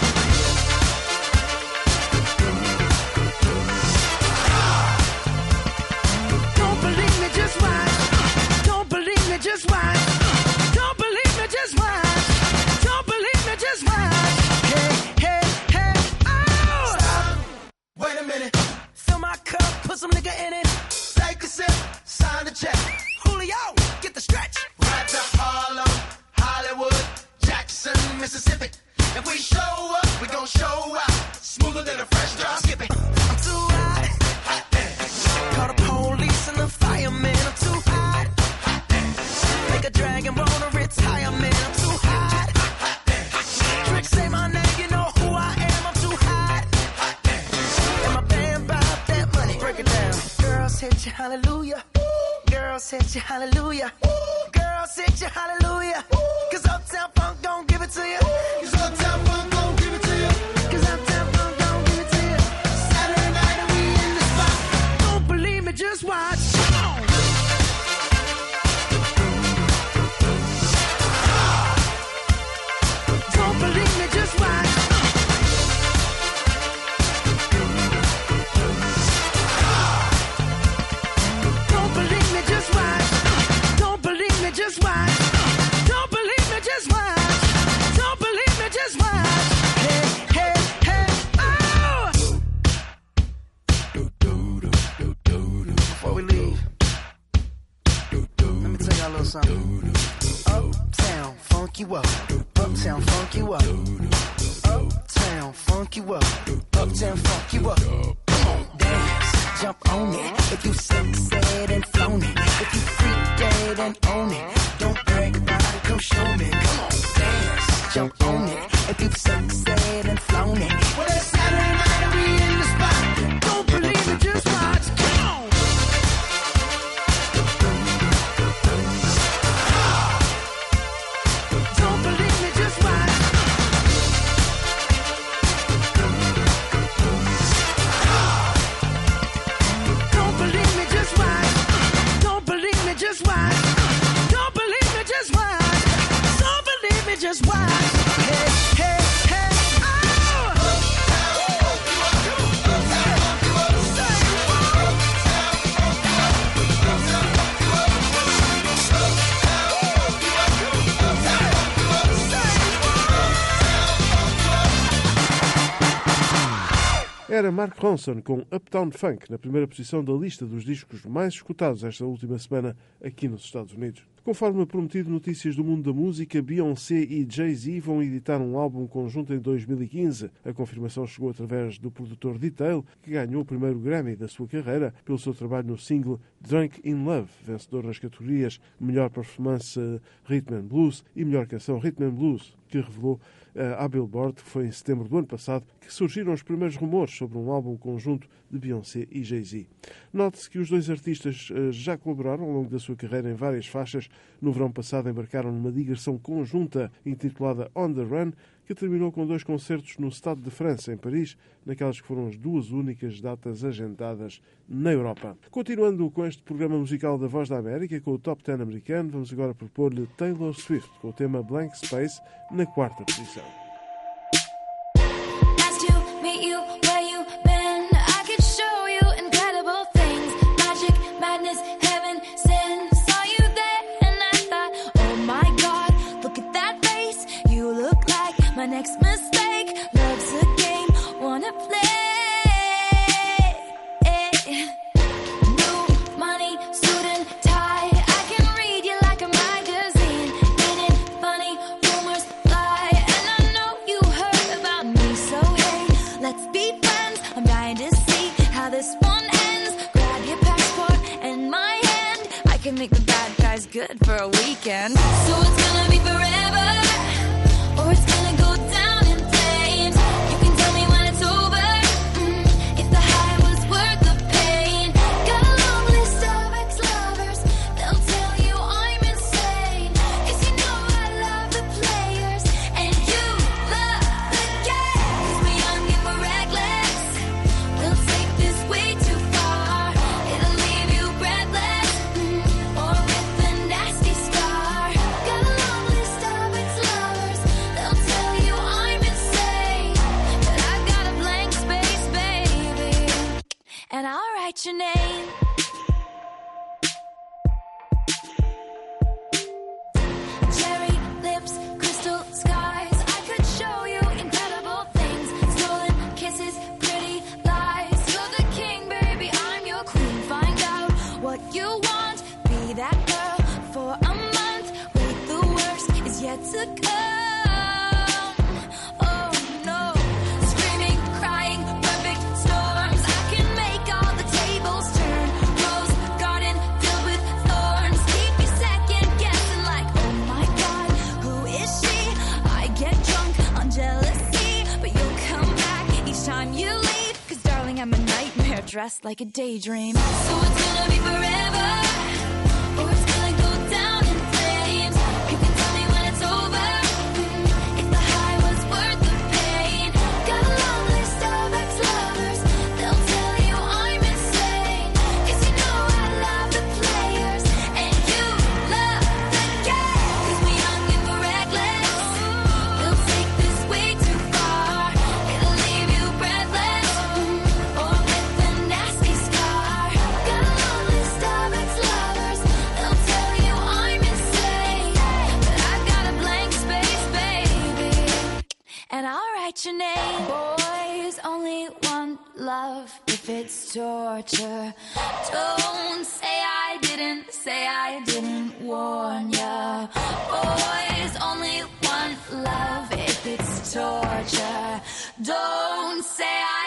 Don't believe me, just watch. Don't believe me, just watch. Don't believe me, just watch. Don't believe me, just watch. Hey, hey, hey, oh! Stop. Wait a minute. Fill my cup, put some nigga in it. Take a sip, sign the check. Julio, get the stretch. Right to Harlem, Hollywood, Jackson, Mississippi. If we show up, we gon' show out. Smoother than a fresh drop. Skip it. I'm too hot. Call the police and the fireman. I'm too hot. Make a dragon wanna retire, man. I'm too hot. Trick say my name, you know who I am. I'm too hot. And my band bought that money. Break it down. Girls hit you, hallelujah. Girls hit you, hallelujah. Girls hit you, hallelujah. Cause Uptown Funk don't give it to you. Cause Uptown Funk don't give it to you. Cause Uptown Funk don't give it to you. Saturday night and we in the spot. Don't believe me, just watch. Don't believe me, just watch. Don't believe me, just watch. Don't believe me, just watch. Don't believe me, just watch. Don't believe me, just watch. Hey, hey, hey, oh! Before we leave, let me tell y'all a little something. Uptown, funk you up. Uptown, funk you up. Uptown, funk you up. Uptown, funk you up. Come on, dance, jump on it. If you succeed and flown it. If you freak dead and own it. Don't brag about it, come show me. Come on, dance, jump on it. If you succeed and flown it. Well, it's Saturday night and we in the spot. Don't believe it, just watch. Come on. Don't believe me, just watch. Don't believe me, just watch. Don't believe me, just watch. Don't believe me, just watch. Don't believe me, just watch. Hey, hey, hey, oh! Era Mark Ronson com Uptown Funk, na primeira posição da lista dos discos mais escutados esta última semana aqui nos Estados Unidos. Conforme prometido, notícias do mundo da música, Beyoncé e Jay-Z vão editar um álbum conjunto em 2015. A confirmação chegou através do produtor Detail, que ganhou o primeiro Grammy da sua carreira pelo seu trabalho no single Drunk in Love, vencedor nas categorias Melhor Performance Rhythm and Blues e Melhor Canção Rhythm and Blues, que revelou à Billboard, que foi em setembro do ano passado, que surgiram os primeiros rumores sobre um álbum conjunto de Beyoncé e Jay-Z. Note-se que os dois artistas já colaboraram ao longo da sua carreira em várias faixas. No verão passado embarcaram numa digressão conjunta intitulada On the Run, que terminou com 2 concertos no Stade de França, em Paris, naquelas que foram as 2 únicas datas agendadas na Europa. Continuando com este programa musical da Voz da América, com o Top 10 americano, vamos agora propor-lhe Taylor Swift, com o tema Blank Space, na 4ª posição. My next mistake, love's a game, wanna play. New money, suit and tie, I can read you like a magazine. Ain't it funny, rumors fly, and I know you heard about me. So hey, let's be friends, I'm dying to see how this one ends. Grab your passport and my hand, I can make the bad guys good for a weekend. So it's gonna be forever, or it's gonna go down in flames. You can tell me when it's over, if the high was worth the pain. Got a long list of ex-lovers, they'll tell you I'm insane. 'Cause you know I love the players, and you love the game. 'Cause we're young and we're reckless, we'll take this way too far. It'll leave you breathless, or with a nasty scar. Got a long list of ex-lovers, they'll tell you I'm insane, but I've got a blank space, baby, and I'll write your name. Cherry lips, crystal skies, I could show you incredible things. Stolen kisses, pretty lies. You're the king, baby, I'm your queen. Find out what you want, be that girl for a month. Wait, the worst is yet to come. Oh no, screaming, crying, perfect storms. I can make all the tables turn. Rose garden filled with thorns. Keep you second guessing like, oh my God, who is she? I get drunk on jealousy, but you'll come back each time you leave. 'Cause darling, I'm a nightmare dressed like a daydream. So it's gonna be forever, or it's gonna go down in flames. You can tell me when it's over, if the high was worth the pain. Got a long list of ex-lovers, they'll tell you I'm insane. 'Cause you know I love the players, and you love the game. 'Cause we're young and we're reckless, we'll take this way too far. It'll leave you breathless, or with a nasty scar. Got a long list of ex-lovers, they'll tell you I'm insane, but I've got a blank space, baby, and I'll write your name. Boys only want love if it's torture. Don't say I didn't warn ya. Boys only want love if it's torture. Don't say I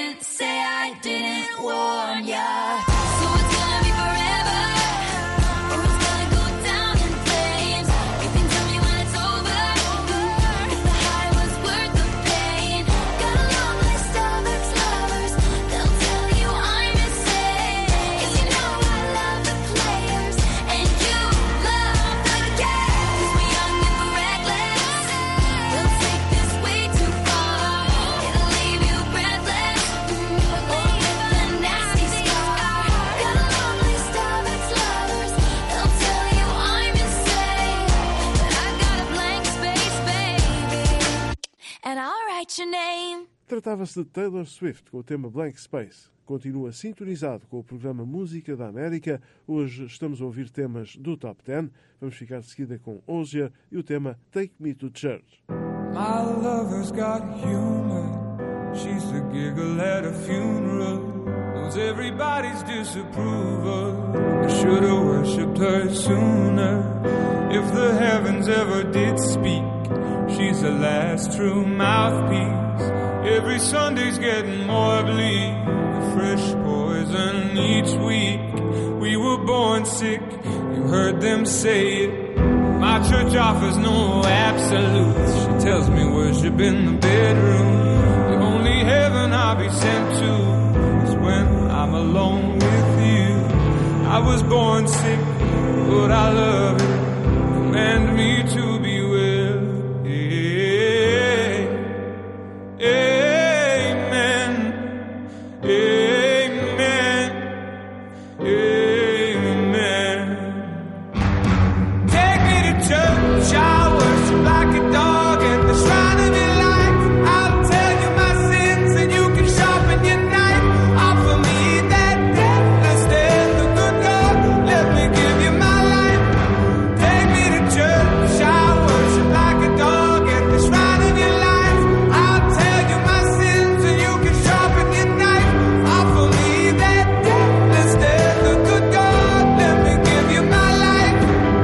didn't warn ya. So it's gonna be forever, or it's gonna go down in flames. You can tell me when it's over, if the high was worth the pain. Got a long list of ex-lovers, they'll tell you I'm insane. 'Cause you know I love the players, and you love the game. 'Cause we're young and we're reckless, we'll take this way too far. It'll leave you breathless, or with a nasty scar. Got a long list of ex-lovers, they'll tell you I'm insane, but I've got a blank space, baby, and I'll write your name. Tratava-se de Taylor Swift, com o tema Blank Space. Continua sintonizado com o programa Música da América. Hoje estamos a ouvir temas do Top 10. Vamos ficar de seguida com Ozia e o tema Take Me to Church. My lover's got humor. She's the giggle at a funeral. No towards everybody's disapproval. I should have worshipped her sooner. If the heavens ever did speak, she's the last true mouthpiece. Every Sunday's getting more bleak, a fresh poison each week. We were born sick, you heard them say it. My church offers no absolutes. She tells me worship in the bedroom. The only heaven I'll be sent to is when I'm alone with you. I was born sick, but I love it. Command me to be well. Amen. Amen. Amen. Take me to church, I'll worship like a dog at the shrine of your life. I'll tell you my sins and you can sharpen your knife. Offer me that deathless death, the good God, let me give you my life. Take me to church, I'll worship like a dog at the shrine of your life. I'll tell you my sins and you can sharpen your knife. Offer me that deathless death, the good God, let me give you my life.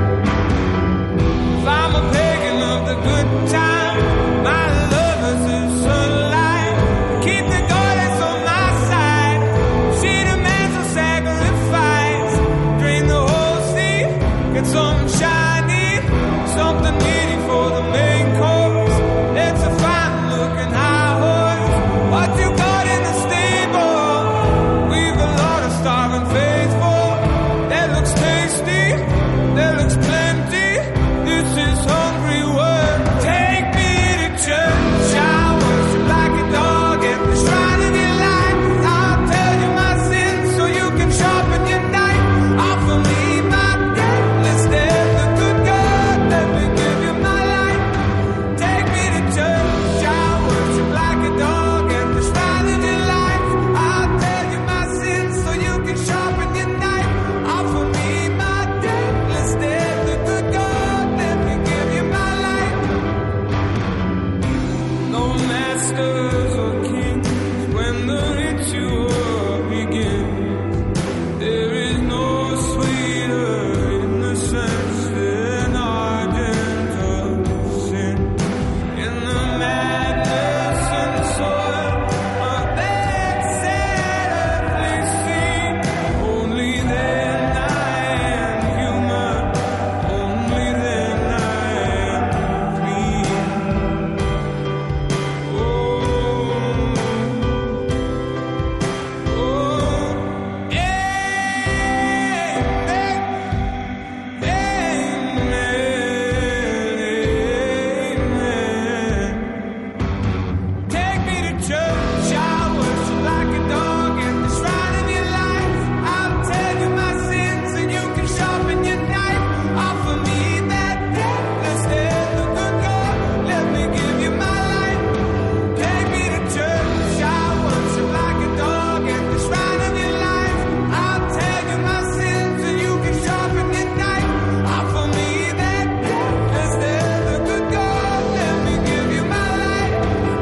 If I'm a pagan of the good time, my love is the sunlight. Keep the goddess on my side. She demands a sacrifice. Drain the whole sea, get something shiny, something needy for the main course. It's a fine looking high horse. What you got in the stable? We've a lot of starving faithful. That looks tasty, that looks plenty. This is hungry work. Take me to church, I'll worship like a dog at the shrine of your life. I'll tell you my sins so you can sharpen your knife. Offer me my deathless death, the good God, let me give you my life. Take me to church, I'll worship like a dog at the shrine of your life. I'll tell you my sins so you can sharpen your knife. Offer me my deathless death, the good God, let me give you my life. No masters or kings when the ritual begins. There is no sweeter innocence than ardent of sin. In the madness and soil of that sad earthly scene, only then I am human, only then I am clean. Oh, amen. Take me to church, I'll worship like a dog at the shrine of your life. I'll tell you my sins and you can sharpen your knife. Offer me that deathless death, the good God, let me give you my life. Take me to church, I'll worship like a dog at the shrine of your life. I'll tell you my sins and you can sharpen your knife. Offer me that deathless death, the good God, let me give you my life.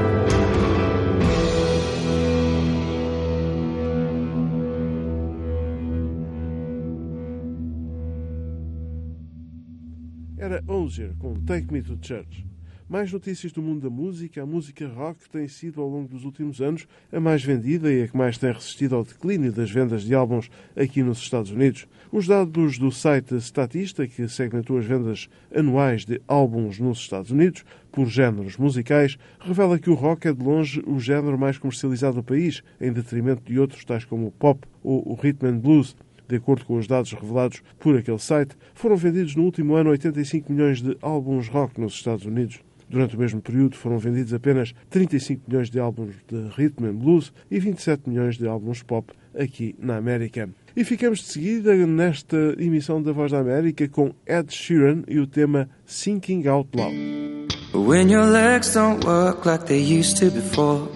Era Hozier com Take Me to Church. Mais notícias do mundo da música. A música rock tem sido, ao longo dos últimos anos, a mais vendida e a que mais tem resistido ao declínio das vendas de álbuns aqui nos Estados Unidos. Os dados do site Statista, que segmentou as vendas anuais de álbuns nos Estados Unidos por géneros musicais, revela que o rock é de longe o género mais comercializado no país, em detrimento de outros tais como o pop ou o rhythm and blues. De acordo com os dados revelados por aquele site, foram vendidos no último ano 85 milhões de álbuns rock nos Estados Unidos. Durante o mesmo período foram vendidos apenas 35 milhões de álbuns de rhythm and blues e 27 milhões de álbuns pop aqui na América. E ficamos de seguida nesta emissão da Voz da América com Ed Sheeran e o tema Thinking Out Loud. When your legs don't work like they used to before,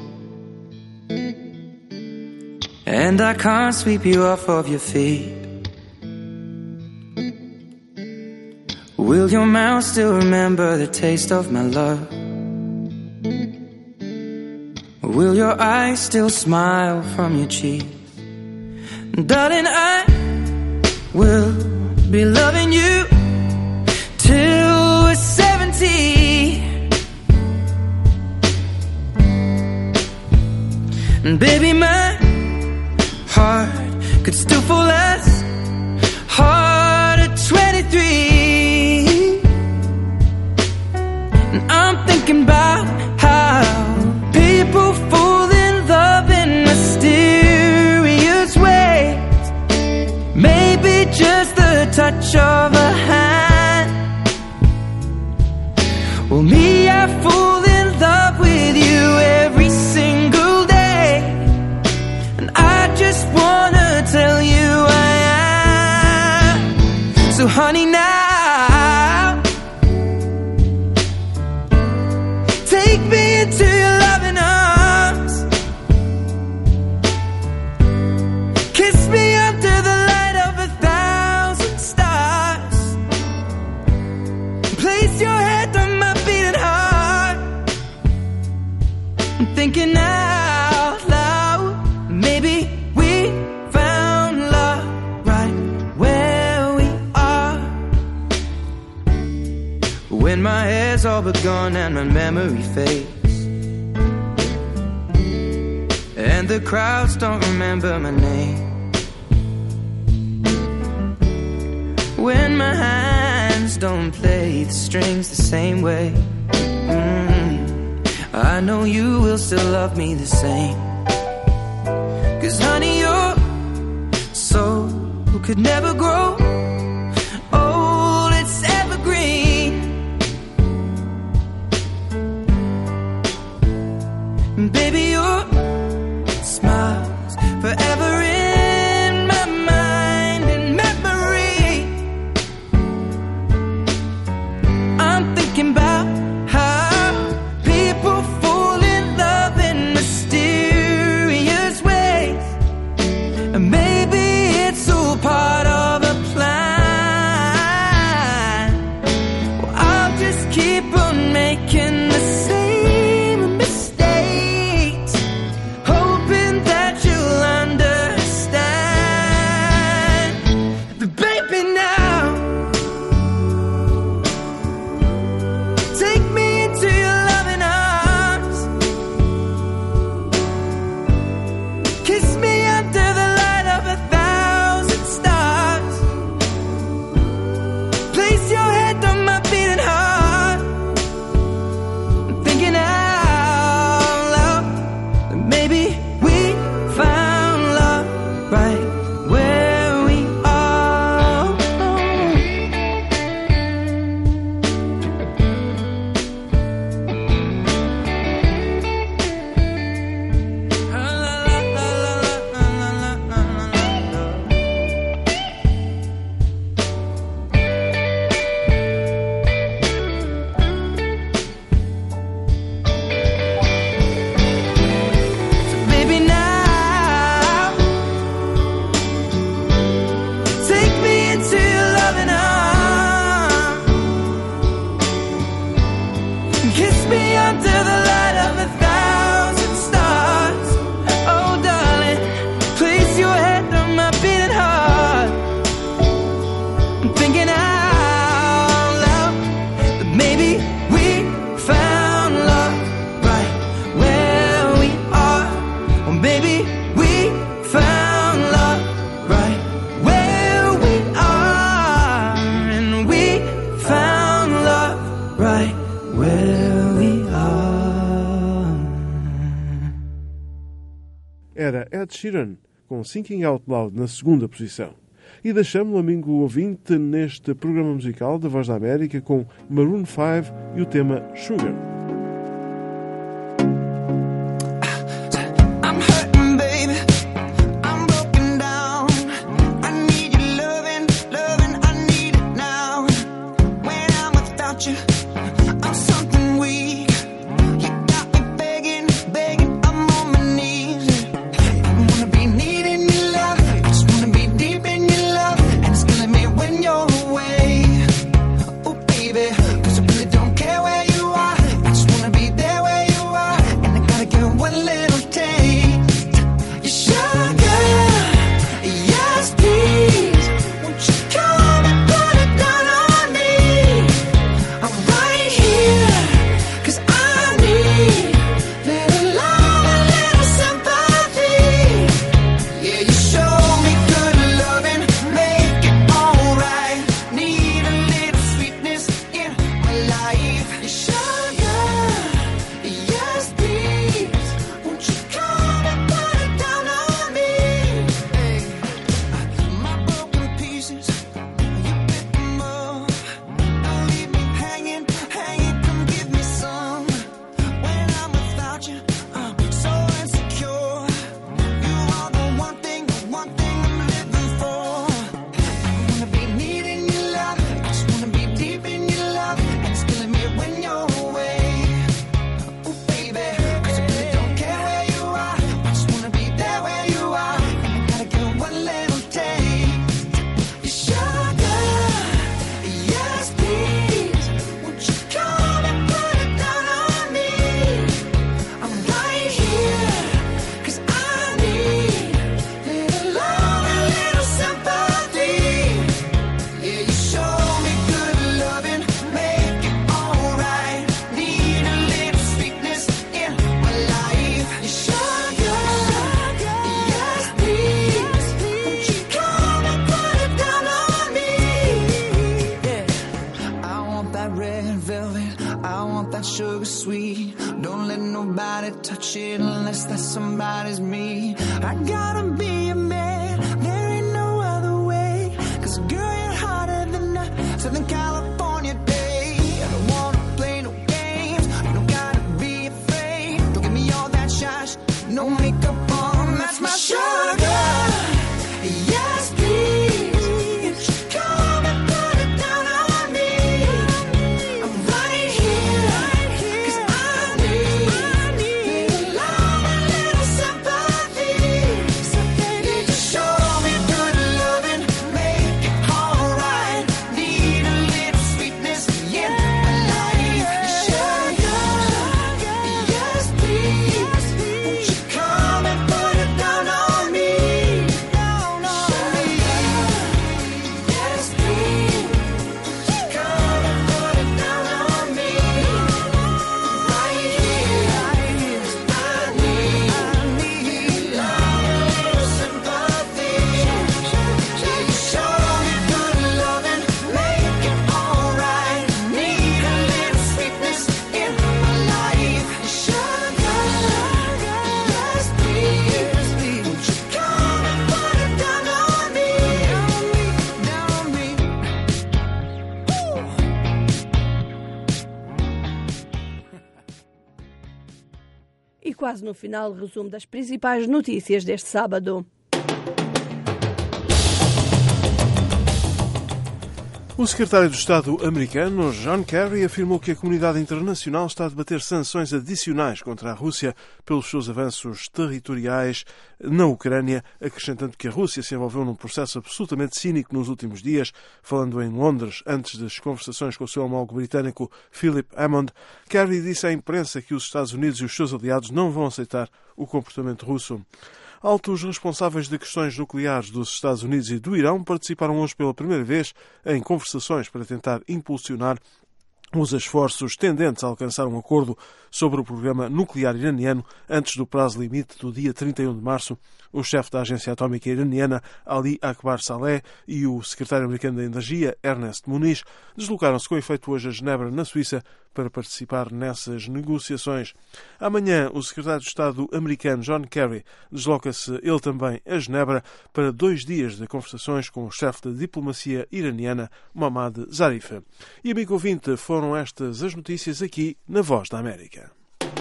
and I can't sweep you off of your feet, will your mouth still remember the taste of my love? Will your eyes still smile from your cheeks? Darling, I will be loving you till we're 70. And baby, my heart could still fall as hard at 23. And I'm thinking about how people fall in love in mysterious ways. Maybe just the touch of a hand. Well, me, I fall in love with you every single day. And I just wanna tell you I am. So honey, now take me into your loving arms. Kiss me under the light of 1,000 stars. Place your head on my beating heart. I'm thinking out loud, maybe we found love right where we are. When my hair's all but gone and my memory fades, and the crowds don't remember my name. When my hands don't play the strings the same way, I know you will still love me the same. 'Cause honey, your soul could never grow old, it's evergreen. Baby, your smile's forever in my mind and memory. I'm thinking about how people fall in love in mysterious ways. And maybe it's all part of a plan. Well, I'll just keep on making the same mistakes, hoping that you'll understand. But baby, now take me into your loving arms. Kiss me under the light of 1,000 stars. Place your head on my beating heart. I'm thinking out loud that maybe we found love right where we are. So baby, now take me into your loving arms. Kiss me under the light of 1,000 stars. Oh, darling, place your head on my beating heart. I'm thinking out loud that maybe we found love right where we are. Or maybe we found love right where we are. And we found love right where we are. Era Ed Sheeran com Thinking Out Loud na segunda posição. E deixamos-lo, amigo ouvinte, neste programa musical da Voz da América com Maroon 5 e o tema Sugar. I'm hurting, baby. I'm broken down. I need your loving, loving. I need it now. When I'm without you, I'm something weak. You got me begging, begging. I'm on my knees. I wanna be needing your love. I just wanna be deep in your love. And it's killing me when you're away. Oh, baby, 'cause I really don't care where you are. I just wanna be there where you are. And I gotta get one little taste. Your sugar, want that sugar sweet. Don't let nobody touch it unless that somebody's me. I gotta be a man, there ain't no other way. 'Cause girl, you're hotter than a Southern California day. I don't wanna play no games, you don't gotta be afraid. Don't give me all that shush, no makeup on, that's my sugar. Yes, please, won't you come and put it down on me? I'm right here, 'cause I need little love and little sympathy. So baby, just show me good loving, make it alright. Need a little sweetness in my life. Sugar, yes please, won't you come and put it down on me? Down on me. Yes please, won't you come and put it down on me? Right here, 'cause I need love and little sympathy. Show me good loving, make it alright. Need a little sweetness in my life. Sugar, yes please, won't you come and put it down on me? Down on me. E quase no final, resumo das principais notícias deste sábado. O secretário de Estado americano, John Kerry, afirmou que a comunidade internacional está a debater sanções adicionais contra a Rússia pelos seus avanços territoriais na Ucrânia, acrescentando que a Rússia se envolveu num processo absolutamente cínico nos últimos dias. Falando em Londres, antes das conversações com o seu homólogo britânico, Philip Hammond, Kerry disse à imprensa que os Estados Unidos e os seus aliados não vão aceitar o comportamento russo. Altos responsáveis de questões nucleares dos Estados Unidos e do Irão participaram hoje pela primeira vez em conversações para tentar impulsionar os esforços tendentes a alcançar um acordo sobre o programa nuclear iraniano antes do prazo limite do dia 31 de março. O chefe da agência atómica iraniana, Ali Akbar Saleh, e o secretário americano da Energia, Ernest Moniz, deslocaram-se com efeito hoje a Genebra, na Suíça, para participar nessas negociações. Amanhã, o secretário de Estado americano, John Kerry, desloca-se ele também a Genebra para 2 dias de conversações com o chefe da diplomacia iraniana, Mohammad Zarif. E, amigo ouvinte, foram estas as notícias aqui na Voz da América.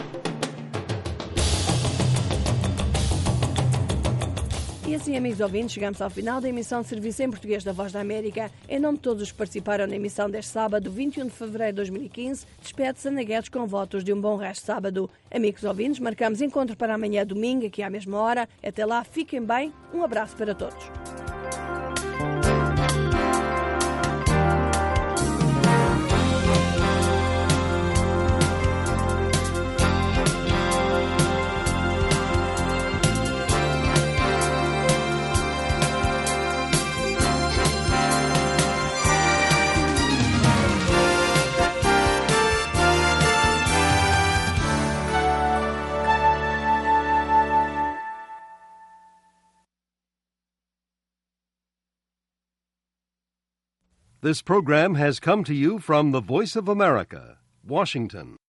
E assim, amigos ouvintes, chegamos ao final da emissão de serviço em português da Voz da América. Em nome de todos os que participaram na emissão deste sábado, 21 de fevereiro de 2015, despede-se Ana Guedes com votos de um bom resto de sábado. Amigos ouvintes, marcamos encontro para amanhã domingo, aqui à mesma hora. Até lá, fiquem bem. Um abraço para todos. This program has come to you from the Voice of America, Washington.